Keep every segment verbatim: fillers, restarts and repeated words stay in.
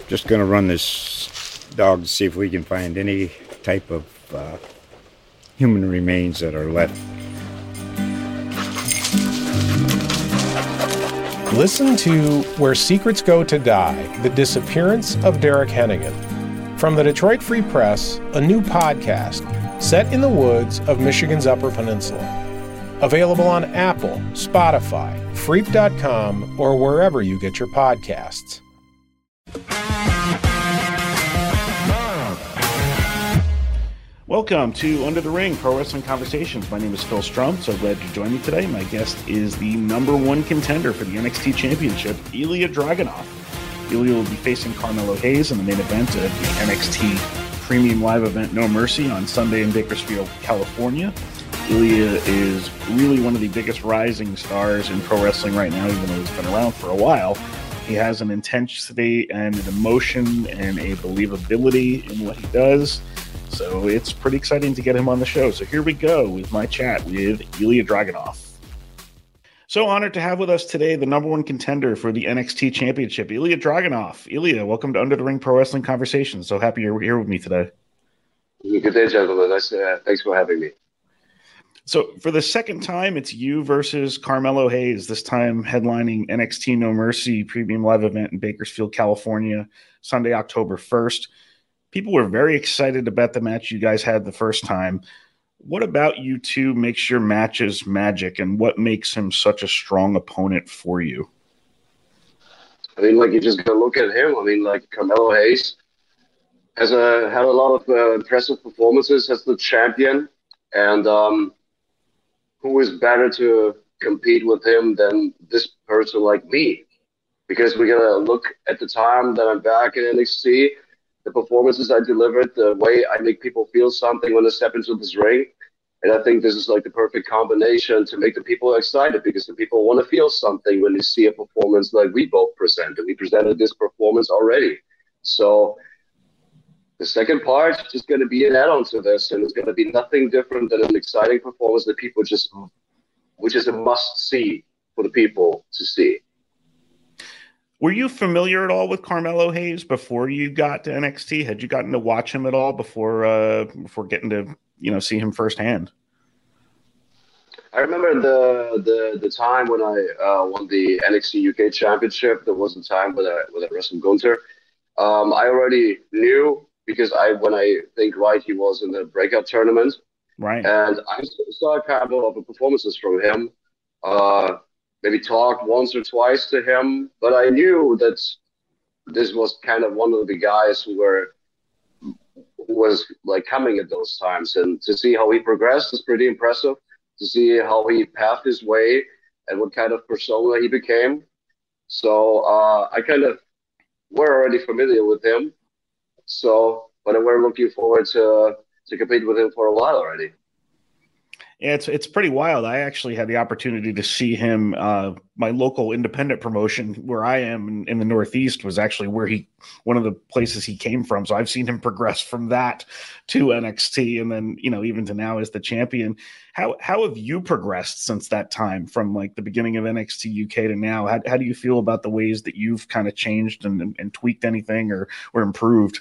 Just going to run this dog to see if we can find any type of uh, human remains that are left. Listen to Where Secrets Go to Die, The Disappearance of Derek Hennigan. From the Detroit Free Press, a new podcast set in the woods of Michigan's Upper Peninsula. Available on Apple, Spotify, Freep dot com, or wherever you get your podcasts. Welcome to Under the Ring Pro Wrestling Conversations. My name is Phil Strum. So glad you joined me today. My guest is the number one contender for the N X T Championship, Ilya Dragunov. Ilya will be facing Carmelo Hayes in the main event of the N X T Premium Live event No Mercy on Sunday in Bakersfield, California. Ilya is really one of the biggest rising stars in pro wrestling right now, even though he's been around for a while. He has an intensity and an emotion and a believability in what he does. So it's pretty exciting to get him on the show. So here we go with my chat with Ilya Dragunov. So honored to have with us today the number one contender for the N X T Championship, Ilya Dragunov. Ilya, welcome to Under the Ring Pro Wrestling Conversations. So happy you're here with me today. Good day, gentlemen. Nice, uh, thanks for having me. So for the second time, it's you versus Carmelo Hayes, this time headlining N X T No Mercy Premium Live event in Bakersfield, California, Sunday, October first. People were very excited about the match you guys had the first time. What about you two makes your matches magic, and what makes him such a strong opponent for you? I mean, like, you just gotta look at him. I mean, like, Carmelo Hayes has a, had a lot of uh, impressive performances as the champion, and um, who is better to compete with him than this person like me? Because we gotta look at the time that I'm back in N X T, the performances I delivered, the way I make people feel something when they step into this ring. And I think this is like the perfect combination to make the people excited, because the people want to feel something when they see a performance like we both presented. We presented this performance already. So the second part is just going to be an add-on to this, and it's going to be nothing different than an exciting performance that people just, which is a must-see for the people to see. Were you familiar at all with Carmelo Hayes before you got to N X T? Had you gotten to watch him at all before uh, before getting to you know see him firsthand? I remember the the the time when I uh, won the N X T U K Championship. There was a time when I when I wrestled Gunther. Um, I already knew because I when I think right, he was in the breakout tournament, right? And I saw a couple of performances from him. Uh, Maybe talked once or twice to him, but I knew that this was kind of one of the guys who were who was like coming at those times, and to see how he progressed is pretty impressive. To see how he paved his way and what kind of persona he became. So uh, I kind of were already familiar with him. So, but I were looking forward to to compete with him for a while already. Yeah, it's it's pretty wild. I actually had the opportunity to see him. Uh, my local independent promotion, where I am in, in the Northeast, was actually where he one of the places he came from. So I've seen him progress from that to N X T, and then you know even to now as the champion. How how have you progressed since that time, from like the beginning of N X T U K to now? How how do you feel about the ways that you've kind of changed and, and, and tweaked anything or or improved?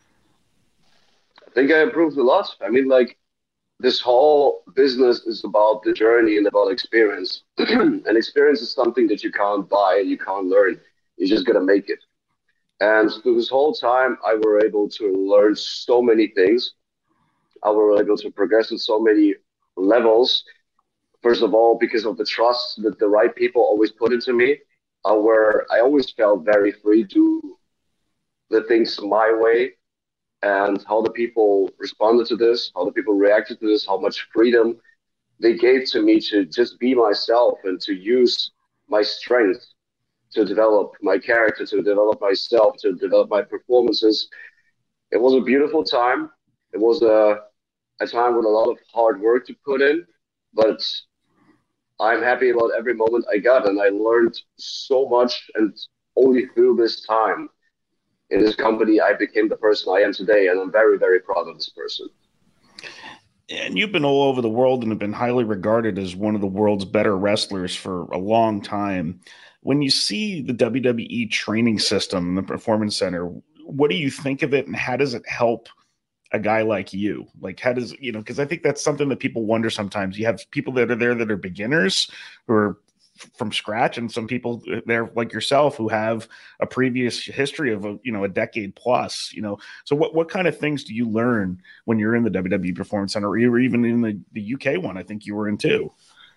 I think I improved a lot. I mean, like, this whole business is about the journey and about experience. And experience is something that you can't buy, you can't learn. You just got to make it. And through this whole time, I were able to learn so many things. I were able to progress in so many levels. First of all, because of the trust that the right people always put into me, uh, where I always felt very free to do the things my way. And how the people responded to this, how the people reacted to this, how much freedom they gave to me to just be myself and to use my strength to develop my character, to develop myself, to develop my performances. It was a beautiful time. It was a, a time with a lot of hard work to put in, but I'm happy about every moment I got, and I learned so much, and only through this time in this company, I became the person I am today, and I'm very, very proud of this person. And you've been all over the world and have been highly regarded as one of the world's better wrestlers for a long time. When you see the W W E training system, the Performance Center, what do you think of it, and how does it help a guy like you? Like, how does, you know, because I think that's something that people wonder sometimes. You have people that are there that are beginners who are from scratch, and some people there like yourself who have a previous history of a, you know, a decade plus, you know. So what, what kind of things do you learn when you're in the W W E Performance Center, or even in the, the U K one? I think you were in too.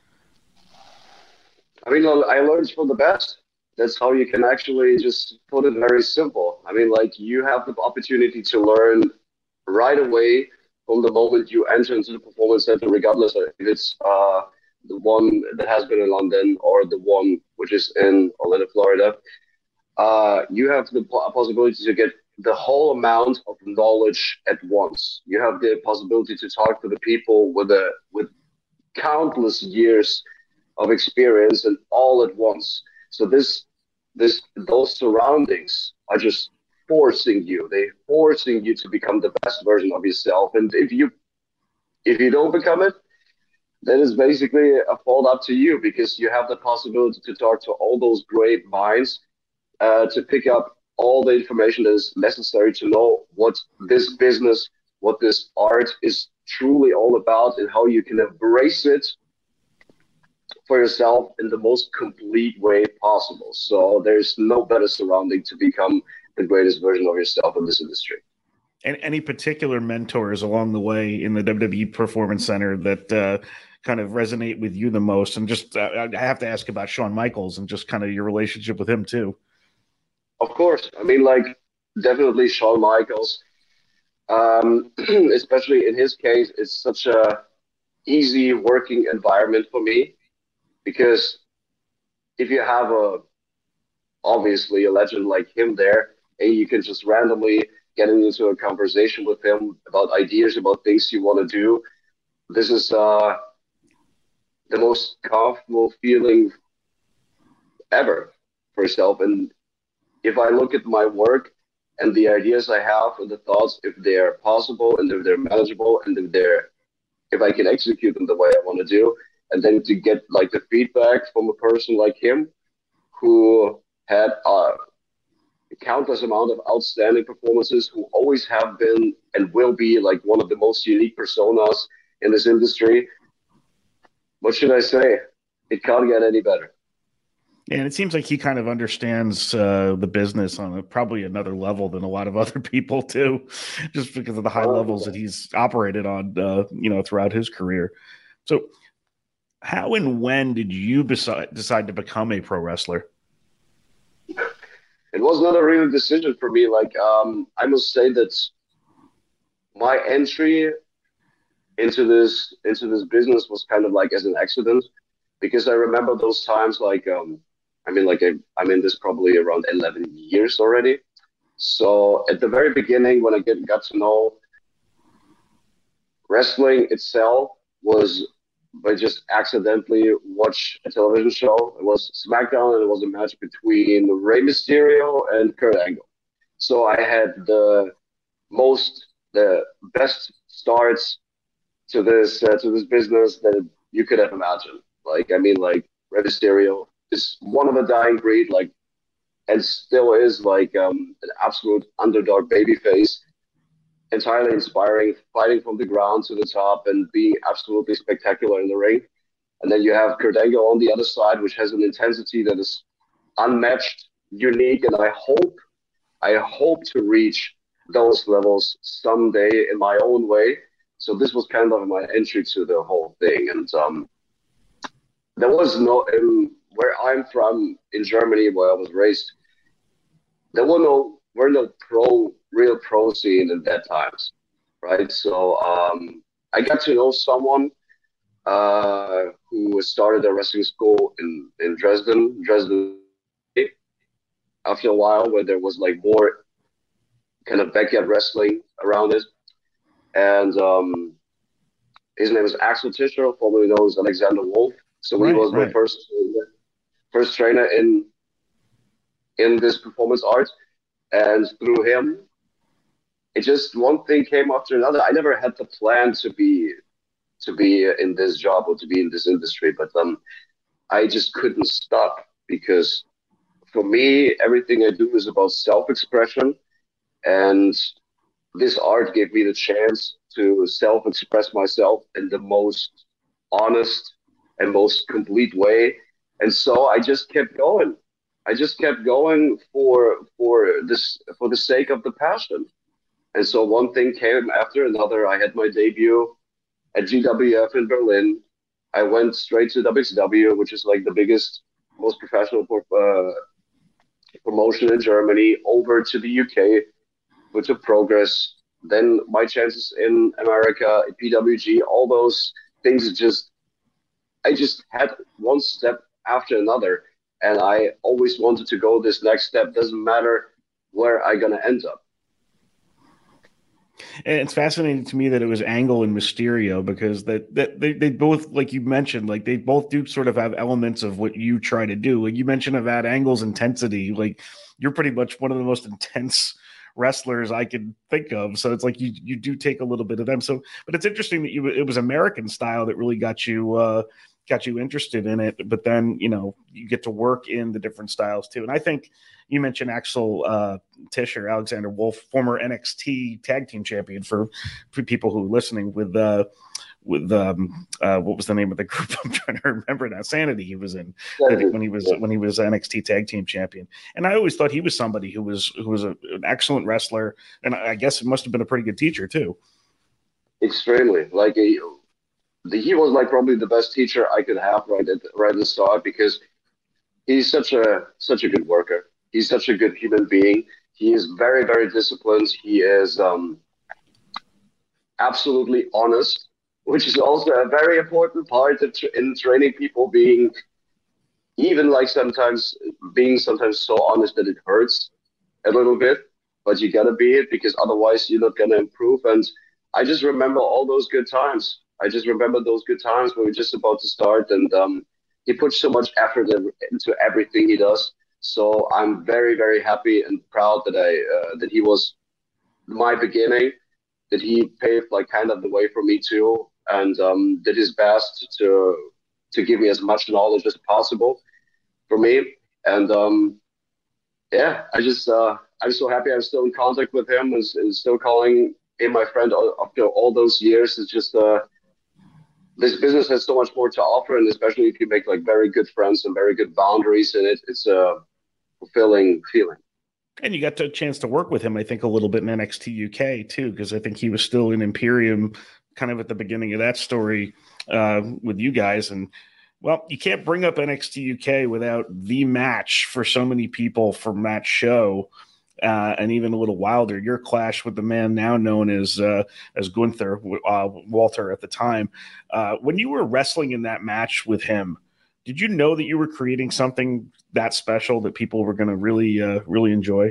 I mean, I learned from the best. That's how you can actually just put it very simple. I mean, like, you have the opportunity to learn right away from the moment you enter into the Performance Center, regardless of if it's uh, the one that has been in London or the one which is in Orlando, Florida. Uh, you have the possibility to get the whole amount of knowledge at once. You have the possibility to talk to the people with a with countless years of experience, and all at once. So this this those surroundings are just forcing you. They're forcing you to become the best version of yourself. And if you if you don't become it, then it's basically a fault up to you, because you have the possibility to talk to all those great minds, uh, to pick up all the information that is necessary to know what this business, what this art is truly all about, and how you can embrace it for yourself in the most complete way possible. So there's no better surrounding to become the greatest version of yourself in this industry. And any particular mentors along the way in the W W E Performance Center that uh, kind of resonate with you the most? And just, uh, I have to ask about Shawn Michaels and just kind of your relationship with him too. Of course. I mean, like, definitely Shawn Michaels. Um, especially in his case, it's such a easy working environment for me, because if you have a, obviously a legend like him there, and you can just randomly get into a conversation with him about ideas, about things you want to do, this is uh, the most comfortable feeling ever for yourself. And if I look at my work and the ideas I have and the thoughts, if they're possible and if they're manageable and if they're, if I can execute them the way I want to do, and then to get like the feedback from a person like him who had uh, a countless amount of outstanding performances, who always have been and will be like one of the most unique personas in this industry. What should I say? It can't get any better. And it seems like he kind of understands uh, the business on a, probably another level than a lot of other people too, just because of the high levels that he's operated on, uh, you know, throughout his career. So how and when did you decide, decide to become a pro wrestler? It was not a real decision for me. Like, um, I must say that my entry into this, into this business was kind of like as an accident, because I remember those times, like, um, I mean, like I, I'm in this probably around eleven years already. So at the very beginning, when I get, got to know wrestling itself, was by just accidentally watch a television show. It was SmackDown, and it was a match between Rey Mysterio and Kurt Angle. So I had the most, the best starts to this uh, to this business that you could have imagined. Like, I mean, like, Rey Mysterio is one of a dying breed, like, and still is like um, an absolute underdog babyface, entirely inspiring, fighting from the ground to the top and being absolutely spectacular in the ring. And then you have Kurt Angle on the other side, which has an intensity that is unmatched, unique, and I hope, I hope to reach those levels someday in my own way. So this was kind of my entry to the whole thing. And um, there was no, in, where I'm from in Germany, where I was raised, there were no, were no pro, real pro scene in that times, right? So um, I got to know someone uh, who started a wrestling school in, in Dresden, Dresden, after a while, where there was like more kind of backyard wrestling around it. And um, his name is Axel Tischer, formerly known as Alexander Wolf. So right, he was right. my first first trainer in in this performance art, and through him, it just one thing came after another. I never had the plan to be to be in this job or to be in this industry, but um, I just couldn't stop, because for me, everything I do is about self-expression, And this art gave me the chance to self-express myself in the most honest and most complete way. And so I just kept going. I just kept going for for this for the sake of the passion. And so one thing came after another. I had my debut at G W F in Berlin. I went straight to W C W, which is like the biggest, most professional uh, promotion in Germany, over to the U K, which took Progress. Then my chances in America, P W G, all those things just, I just had one step after another. And I always wanted to go this next step. Doesn't matter where I'm going to end up. And it's fascinating to me that it was Angle and Mysterio, because that, that they, they both, like you mentioned, like they both do sort of have elements of what you try to do. Like you mentioned about Angle's intensity, like you're pretty much one of the most intense wrestlers I can think of. So it's like you you do take a little bit of them. So, but it's interesting that you it was American style that really got you uh, got you interested in it. But then you know you get to work in the different styles too. And I think you mentioned Axel uh, Tischer, Alexander Wolf, former N X T tag team champion, for, for people who are listening, with uh, with um, uh, what was the name of the group? I'm trying to remember now. Sanity. He was in when he was when he was N X T tag team champion. And I always thought he was somebody who was who was a, an excellent wrestler, and I guess it must have been a pretty good teacher too. Extremely. Like a, the, he was like probably the best teacher I could have right at right at the start, because he's such a such a good worker. He's such a good human being. He is very, very disciplined. He is um, absolutely honest, which is also a very important part of tra- in training people, being even like sometimes being sometimes so honest that it hurts a little bit, but you gotta be it, because otherwise you're not gonna improve. And I just remember all those good times. I just remember those good times when we we're just about to start, and um, he puts so much effort into everything he does. So I'm very, very happy and proud that I uh, that he was my beginning, that he paved like kind of the way for me too, and um, did his best to to give me as much knowledge as possible for me. And um, yeah, I just uh, I'm so happy I'm still in contact with him, and, and still calling him my friend after all those years. It's just uh, this business has so much more to offer, and especially if you make like very good friends and very good boundaries in it, it's a fulfilling feeling. And you got a chance to work with him, I think, a little bit in N X T U K too, because I think he was still in Imperium kind of at the beginning of that story uh, with you guys. And well, you can't bring up N X T U K without the match for so many people from that show. Uh, and even a little wilder, your clash with the man now known as uh, as Gunther, uh, Walter at the time. Uh, when you were wrestling in that match with him, did you know that you were creating something that special that people were going to really, uh, really enjoy?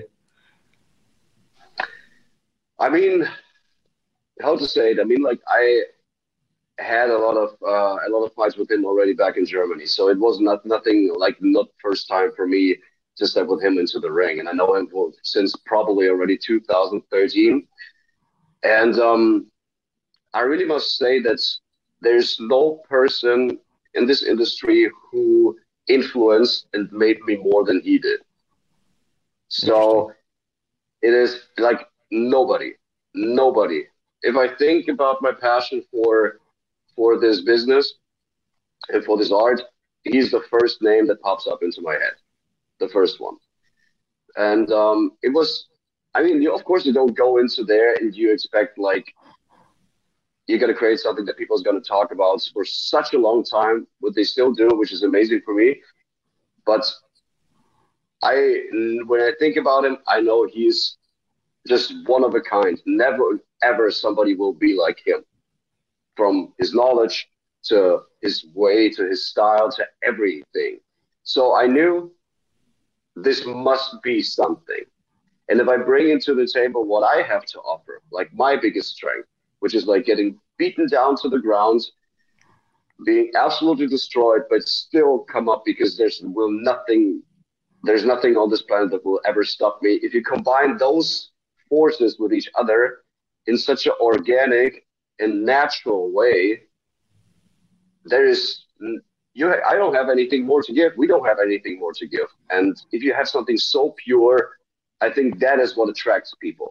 I mean, how to say it? I mean, like I had a lot of uh, a lot of fights with him already back in Germany, so it was not nothing like not first time for me to step with him into the ring, and I know him for, since probably already two thousand thirteen, and um, I really must say that there's no person in this industry who influenced and made me more than he did. So it is like nobody, nobody. If I think about my passion for for this business and for this art, he's the first name that pops up into my head, the first one. And um, it was, I mean, you, of course, you don't go into there and you expect like, you're going to create something that people are going to talk about for such a long time, what they still do, which is amazing for me. But I, when I think about him, I know he's just one of a kind. Never, ever somebody will be like him, from his knowledge to his way, to his style, to everything. So I knew this must be something. And if I bring into the table what I have to offer, like my biggest strength, which is like getting beaten down to the ground, being absolutely destroyed, but still come up, because there's will nothing, there's nothing on this planet that will ever stop me. If you combine those forces with each other in such an organic and natural way, there is you. I don't have anything more to give. We don't have anything more to give. And if you have something so pure, I think that is what attracts people.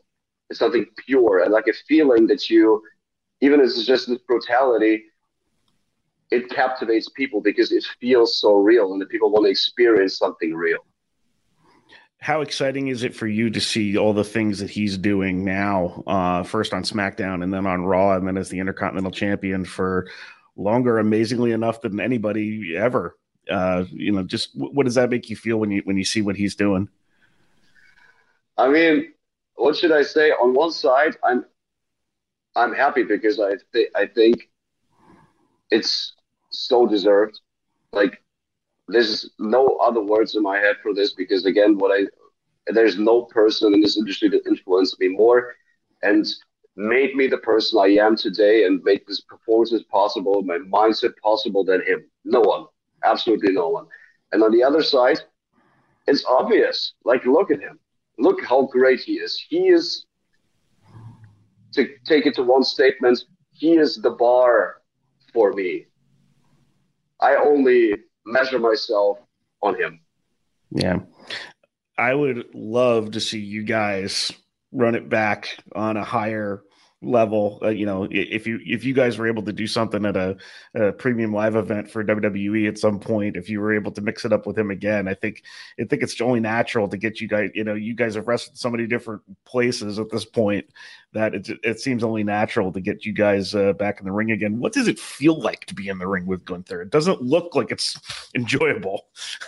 It's something pure and like a feeling that you, even if it's just this brutality, it captivates people because it feels so real and the people want to experience something real. How exciting is it for you to see all the things that he's doing now, uh, first on SmackDown and then on Raw and then as the Intercontinental Champion for longer, amazingly enough, than anybody ever? Uh, you know, just what does that make you feel when you when you see what he's doing? I mean, what should I say? On one side, I'm I'm happy because I th- I think it's so deserved. Like, there's no other words in my head for this because again, what I there's no person in this industry that influenced me more and made me the person I am today and made this performances possible, my mindset possible than him. No one, absolutely no one. And on the other side, it's obvious. Like, look at him. Look how great he is. He is, to take it to one statement, he is the bar for me. I only measure myself on him. Yeah. I would love to see you guys run it back on a higher level. Uh, you know, if you if you guys were able to do something at a, a premium live event for W W E at some point, if you were able to mix it up with him again, I think I think it's only natural to get you guys. You know, you guys have wrestled so many different places at this point that it it seems only natural to get you guys uh, back in the ring again. What does it feel like to be in the ring with Gunther? It doesn't look like it's enjoyable.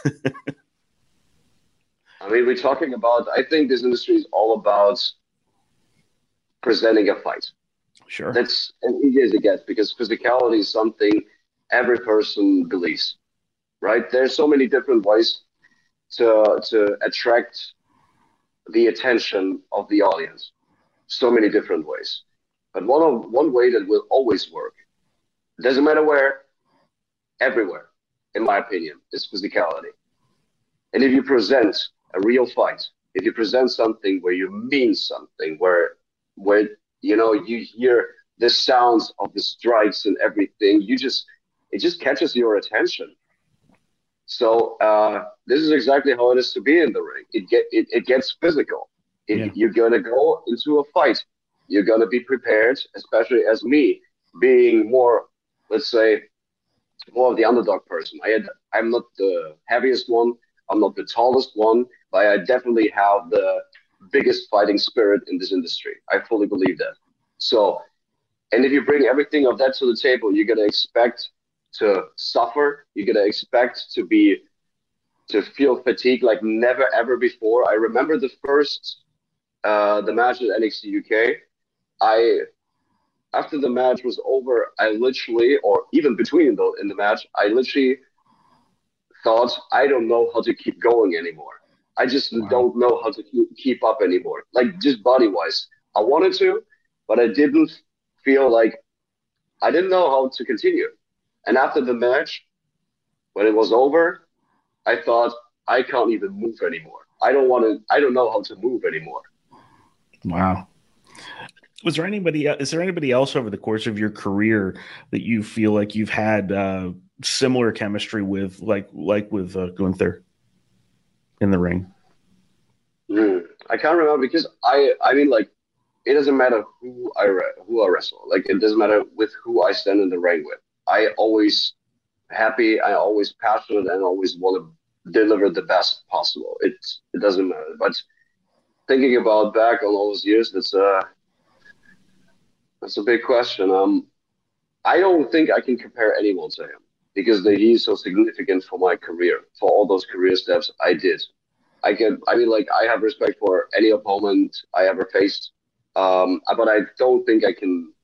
I mean, we're talking about, I think this industry is all about presenting a fight. Sure. That's as easy as it gets because physicality is something every person believes, right? There's so many different ways to to attract the attention of the audience. So many different ways. But one of one way that will always work, doesn't matter where, everywhere, in my opinion, is physicality. And if you present a real fight, if you present something where you mean something, where where you know you hear the sounds of the strikes and everything, you just it just catches your attention. So uh, this is exactly how it is to be in the ring. It get it, it gets physical. It, Yeah. You're gonna go into a fight. You're gonna be prepared, especially as me, being more, let's say, more of the underdog person. I had I'm not the heaviest one. I'm not the tallest one, but I definitely have the biggest fighting spirit in this industry. I fully believe that. So, and if you bring everything of that to the table, you're gonna expect to suffer. You're gonna expect to be to feel fatigue like never ever before. I remember the first uh, the match at N X T U K. I after the match was over, I literally, or even between the in the match, I literally thought, I don't know how to keep going anymore. I just Wow. don't know how to keep, keep up anymore. Like, just body wise, I wanted to, but I didn't feel like I didn't know how to continue. And after the match, when it was over, I thought, I can't even move anymore. I don't want to. I don't know how to move anymore. Wow. Was there anybody? Is there anybody else over the course of your career that you feel like you've had uh, similar chemistry with, like like with uh, Gunther in the ring? Mm. I can't remember because I. I mean, like, it doesn't matter who I re- who I wrestle. Like, it doesn't matter with who I stand in the ring with. I always happy. I always passionate and always want to deliver the best possible. It it doesn't matter. But thinking about back on all those years, that's uh that's a big question. Um, I don't think I can compare anyone to him because the, he's so significant for my career, for all those career steps I did. I can, I mean, like, I have respect for any opponent I ever faced, um, but I don't think I can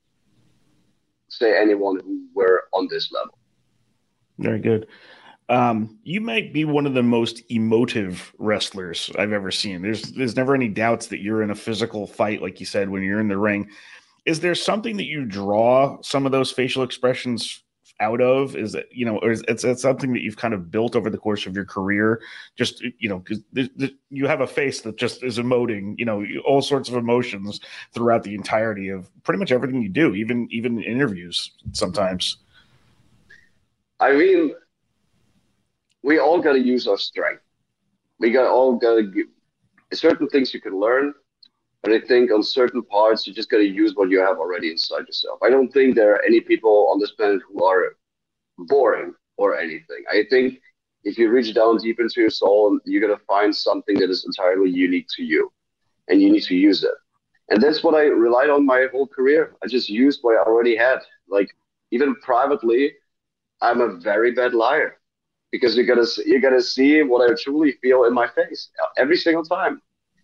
say anyone who were on this level. Very good. Um, you might be one of the most emotive wrestlers I've ever seen. There's there's never any doubts that you're in a physical fight, like you said, when you're in the ring. Is there something that you draw some of those facial expressions out of? Is it, you know, or is it's, it's something that you've kind of built over the course of your career? Just, you know, because you have a face that just is emoting, you know, all sorts of emotions throughout the entirety of pretty much everything you do, even even in interviews sometimes. I mean, we all got to use our strength. We got all got to give certain things you can learn, But I think on certain parts, you just got to use what you have already inside yourself. I don't think there are any people on this planet who are boring or anything. I think if you reach down deep into your soul, you're going to find something that is entirely unique to you, and you need to use it. And that's what I relied on my whole career. I just used what I already had. Like, even privately, I'm a very bad liar because you gotta you gotta see what I truly feel in my face every single time.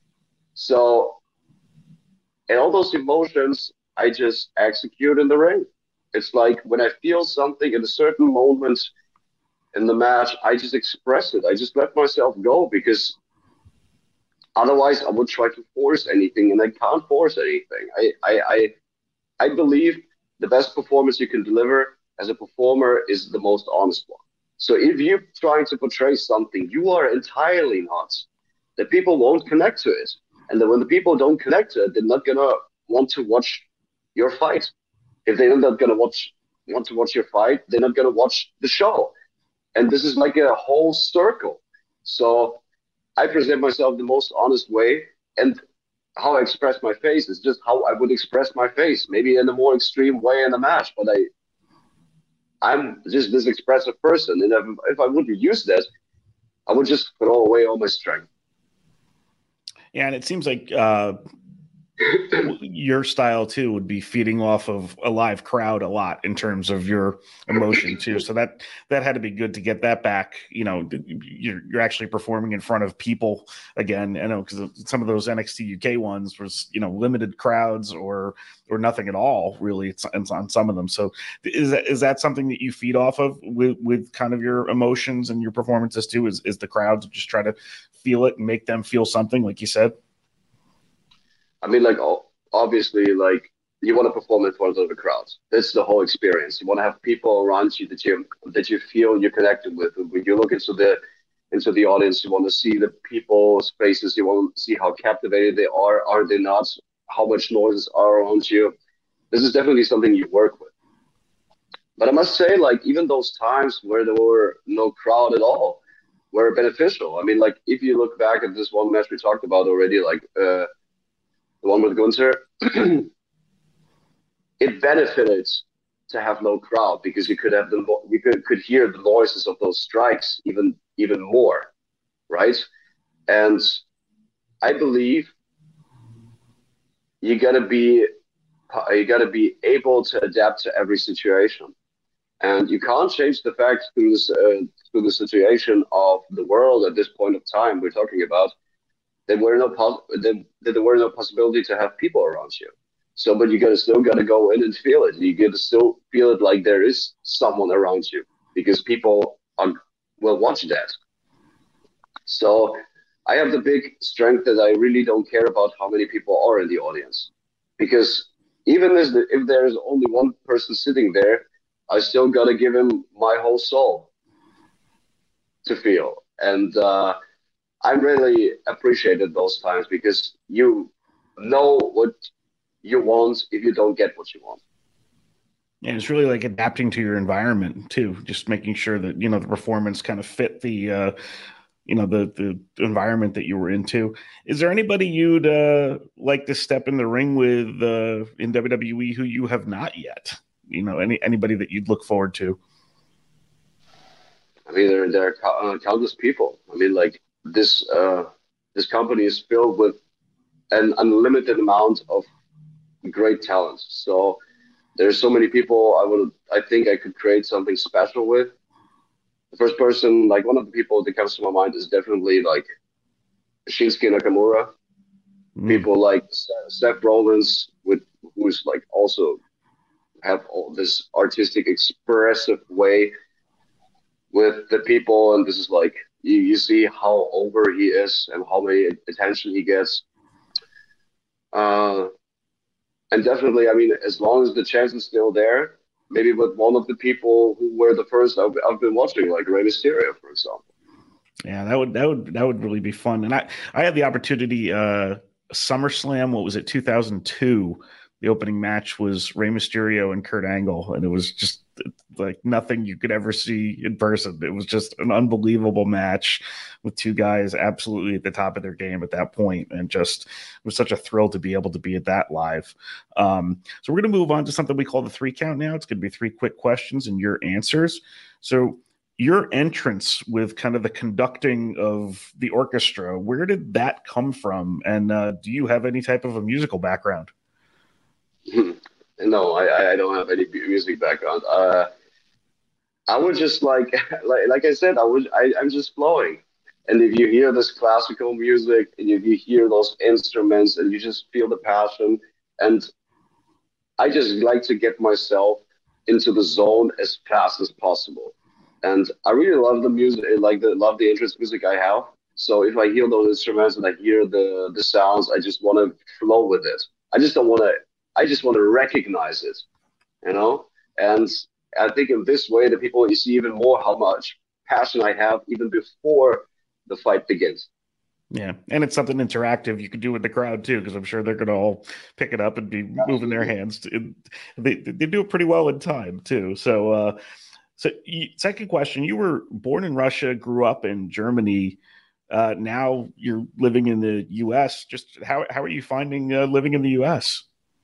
So, and all those emotions, I just execute in the ring. It's like when I feel something in a certain moment in the match, I just express it. I just let myself go because otherwise I would try to force anything, and I can't force anything. I I I, I believe the best performance you can deliver as a performer is the most honest one. So if you're trying to portray something you are entirely not, the people won't connect to it. And then when the people don't connect to it, they're not gonna want to watch your fight. If they're not gonna watch want to watch your fight, they're not gonna watch the show. And this is like a whole circle. So I present myself the most honest way, and how I express my face is just how I would express my face, maybe in a more extreme way in a match. But I, I'm just this expressive person, and if, if I wouldn't use that, I would just throw away all my strength. Yeah, and it seems like uh, your style too would be feeding off of a live crowd a lot in terms of your emotion too. So that that had to be good to get that back. You know, you're you're actually performing in front of people again. I know because some of those N X T U K ones was you know limited crowds or or nothing at all really. It's, it's on some of them. So is that is that something that you feed off of with with kind of your emotions and your performances too? Is is the crowds just try to feel it and make them feel something like you said? I mean, like, obviously, like, you want to perform in front of the crowd. That's the whole experience. You want to have people around you that you that you feel you're connected with. When you look into the into the audience, you want to see the people's faces. You want to see how captivated they are. Are they not? How much noises are around you? This is definitely something you work with. But I must say, like, even those times where there were no crowd at all were beneficial. I mean, like, if you look back at this one match we talked about already, like, uh, the one with Gunther, it benefited to have no crowd because you could have the we could could hear the noises of those strikes even even more, right? And I believe you gotta be you gotta be able to adapt to every situation, and you can't change the fact through this uh, through the situation of the world at this point of time we're talking about. There were no pos- that, that there were no possibility to have people around you. So, but you gotta still gotta go in and feel it. You gotta still feel it like there is someone around you because people are, will watch that. So, I have the big strength that I really don't care about how many people are in the audience, because even if, the, if there's only one person sitting there, I still gotta give him my whole soul to feel. And uh, I really appreciated those times because you know what you want if you don't get what you want. And it's really like adapting to your environment too, just making sure that, you know, the performance kind of fit the, uh, you know, the, the environment that you were into. Is there anybody you'd uh, like to step in the ring with uh, in W W E who you have not yet? You know, any anybody that you'd look forward to? I mean, there, there are uh, countless people. I mean, like, this uh, this company is filled with an unlimited amount of great talent. So there's so many people I would I think I could create something special with. The first person, like one of the people that comes to my mind is definitely like Shinsuke Nakamura. Mm. People like Seth Rollins, with who's like also have all this artistic, expressive way with the people, and this is like you, you see how over he is and how many attention he gets. Uh, and definitely, I mean, as long as the chance is still there, maybe with one of the people who were the first I've, I've been watching, like Rey Mysterio, for example. Yeah, that would that would that would really be fun. And I I had the opportunity, uh, SummerSlam. What was it, two thousand two? the opening match was Rey Mysterio and Kurt Angle, and it was just like nothing you could ever see in person. It was just an unbelievable match with two guys absolutely at the top of their game at that point, and just it was such a thrill to be able to be at that live. Um, so we're going to move on to something we call the three count now. It's going to be three quick questions and your answers. So your entrance with kind of the conducting of the orchestra, where did that come from? And uh, do you have any type of a musical background? No, I, I don't have any music background. Uh, I would just like, like, like I said, I would, I, I'm just flowing. And if you hear this classical music, and if you hear those instruments, and you just feel the passion, and I just like to get myself into the zone as fast as possible. And I really love the music, like the love the entrance music I have. So if I hear those instruments and I hear the the sounds, I just want to flow with it. I just don't want to. I just want to recognize it, you know? And I think in this way, the people, you see even more how much passion I have even before the fight begins. Yeah, and it's something interactive you can do with the crowd too, because I'm sure they're going to all pick it up and be moving their hands. To, they they do it pretty well in time too. So, uh, so you, second question: you were born in Russia, grew up in Germany. Uh, now you're living in the U S. Just how how are you finding uh, living in the U S?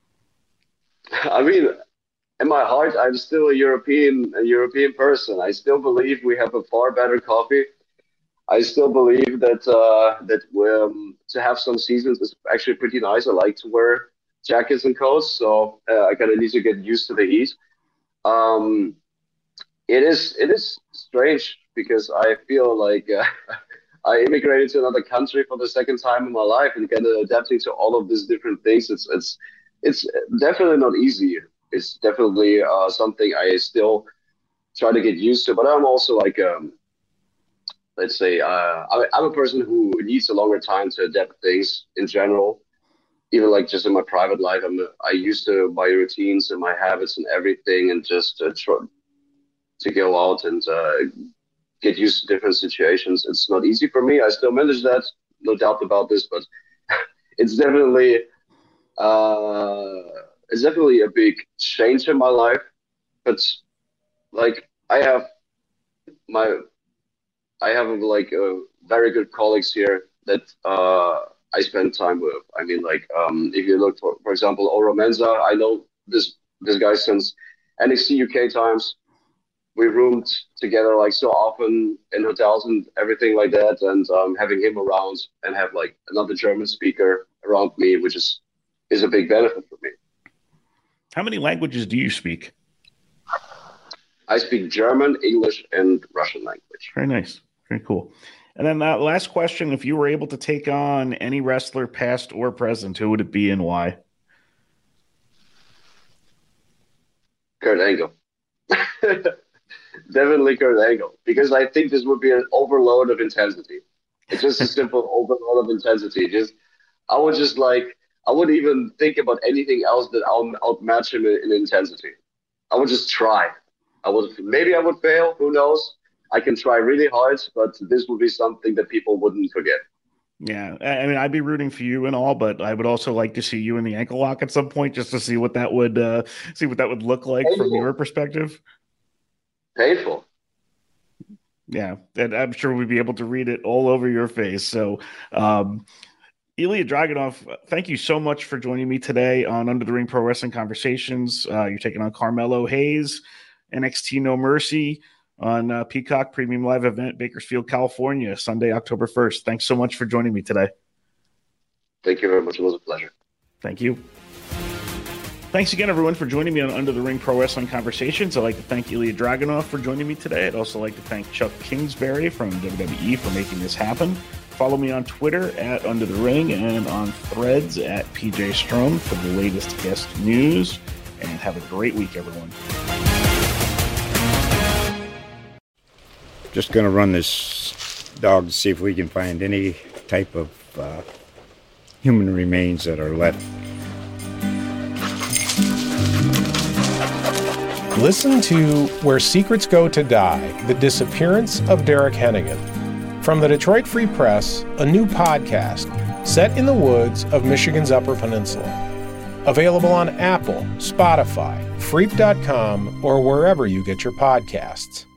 I mean, in my heart, I'm still a European, a European person. I still believe we have a far better coffee. I still believe that uh, that um, to have some seasons is actually pretty nice. I like to wear jackets and coats, so uh, I kind of need to get used to the heat. Um, it is it is strange because I feel like uh, I immigrated to another country for the second time in my life, and kind of adapting to all of these different things. It's it's It's definitely not easy. It's definitely uh, something I still try to get used to. But I'm also like, um, let's say, uh, I'm a person who needs a longer time to adapt things in general. Even like just in my private life, I'm I used to my routines and my habits and everything, and just uh, try to go out and uh, get used to different situations. It's not easy for me. I still manage that, no doubt about this. But it's definitely. Uh, it's definitely a big change in my life, but like I have my, I have like uh, very good colleagues here that uh, I spend time with. I mean, like um, if you look for, for example, Oro Menza, I know this this guy since N X T U K times. We roomed together like so often in hotels and everything like that, and um, having him around and have like another German speaker around me, which is is a big benefit for me. How many languages do you speak? I speak German, English, and Russian language. Very nice. Very cool. And then that last question, if you were able to take on any wrestler, past or present, who would it be and why? Kurt Angle. Definitely Kurt Angle. Because I think this would be an overload of intensity. It's just a simple overload of intensity. Just I would just like I wouldn't even think about anything else that I'll outmatch him in, in intensity. I would just try. I would maybe I would fail. Who knows? I can try really hard, but this would be something that people wouldn't forget. Yeah, I mean, I'd be rooting for you and all, but I would also like to see you in the ankle lock at some point, just to see what that would uh, see what that would look like Painful. From your perspective. Painful. Yeah, and I'm sure we'd be able to read it all over your face. So. Um, Ilya Dragunov, thank you so much for joining me today on Under the Ring Pro Wrestling Conversations. Uh, you're taking on Carmelo Hayes, N X T No Mercy on uh, Peacock Premium Live Event, Bakersfield, California, Sunday, October first. Thanks so much for joining me today. Thank you very much. It was a pleasure. Thank you. Thanks again, everyone, for joining me on Under the Ring Pro Wrestling Conversations. I'd like to thank Ilya Dragunov for joining me today. I'd also like to thank Chuck Kingsbury from W W E for making this happen. Follow me on Twitter at Under the Ring and on Threads at P J Strom for the latest guest news. And have a great week, everyone. Just going to run this dog to see if we can find any type of uh, human remains that are left. Listen to Where Secrets Go to Die, The Disappearance of Derek Hennigan. From the Detroit Free Press, a new podcast set in the woods of Michigan's Upper Peninsula. Available on Apple, Spotify, Freep dot com, or wherever you get your podcasts.